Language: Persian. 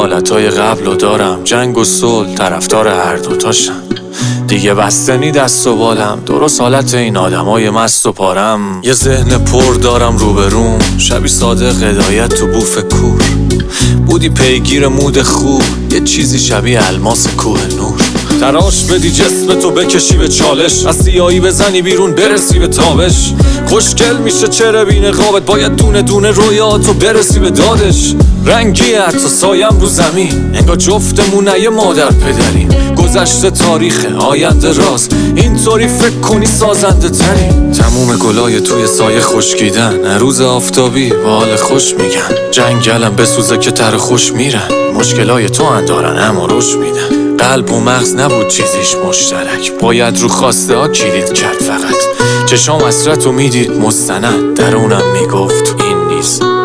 حالتهای قبل دارم، جنگ و صلح طرفدار هر دوتاشم. دیگه بسته نی دست و بالم، درست حالت این آدمای مست و پارم. یه ذهن پر دارم روبروم، شبی صادق هدایت تو بوف کور. بودی پیگیر مود خوب، یه چیزی شبیه الماس کوه نور. تراش بدی جسم تو بکشی به چالش، از سیاهی بزنی بیرون برسی به تابش. خوشگل میشه چهره بی نقابت، باید دونه دونه رویاتو برسی به دادش. رنگی حتی سایم رو زمین، انگار جفتمون یه مادر پدریم. گذشته تاریخ آینده راست، اینطوری فکر کنی سازنده تریم. تموم گلای توی سایه خشکیدن، روز آفتابی با حال خوش میگن. جنگلم بسوزه که تر خوش میرن، مشکلای تو اندارن اما روش میدن. قلب و مغز نبود چیزیش مشترک، باید رو خواسته ها کلید کرد فقط. چشام حسرتو میدید مستند، درونم میگفت این نیست.